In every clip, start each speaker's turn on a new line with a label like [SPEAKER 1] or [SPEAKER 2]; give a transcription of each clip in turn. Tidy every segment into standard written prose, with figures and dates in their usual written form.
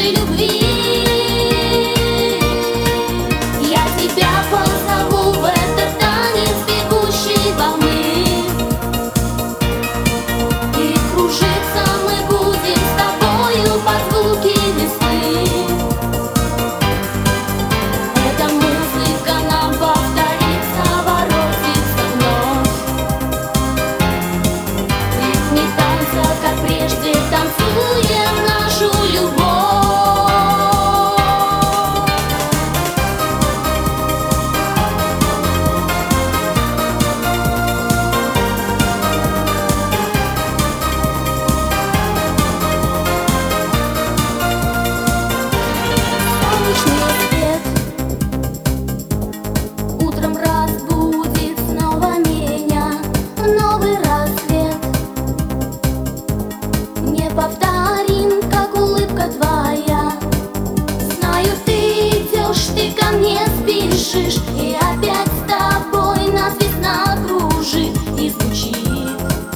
[SPEAKER 1] нашей любви. Я тебя позову в этот танец бегущей волны, и кружиться мы будем с тобою под звуки весны. Эта музыка нам повторится, воротится вновь. В ритме танца, как прежде, танцуем нашу любовь. Солнечный свет утром разбудит снова меня, новый рассвет. Неповторим, как улыбка твоя. Знаю, ты идешь, ты ко мне спешишь, и опять с тобой нас весна кружит, и звучит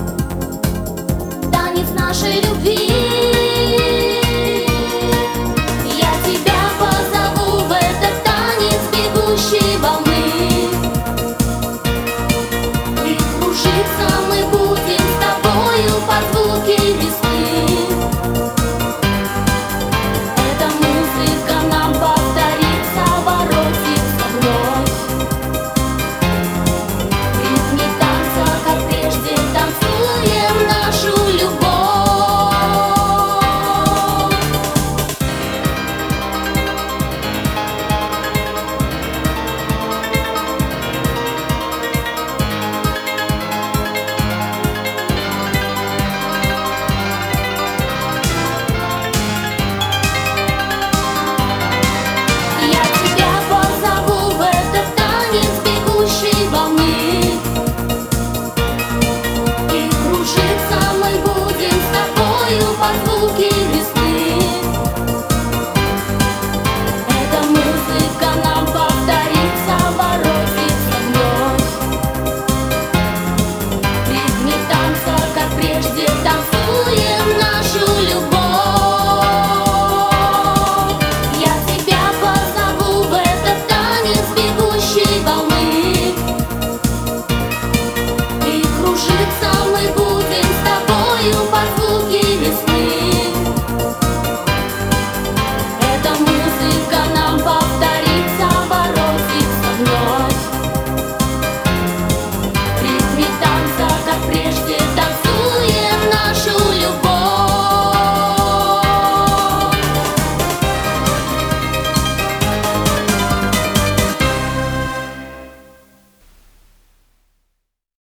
[SPEAKER 1] танец нашей любви. Я тебя позову в этот танец бегущей волны, и кружиться мы будем с тобою под звуки весны. Эта музыка нам повторится, воротится вновь. В ритме танца, как прежде, танцуем нашу любовь. Я тебя позову в этот танец бегущей волны, и кружиться мы будем с тобою под звуки весны.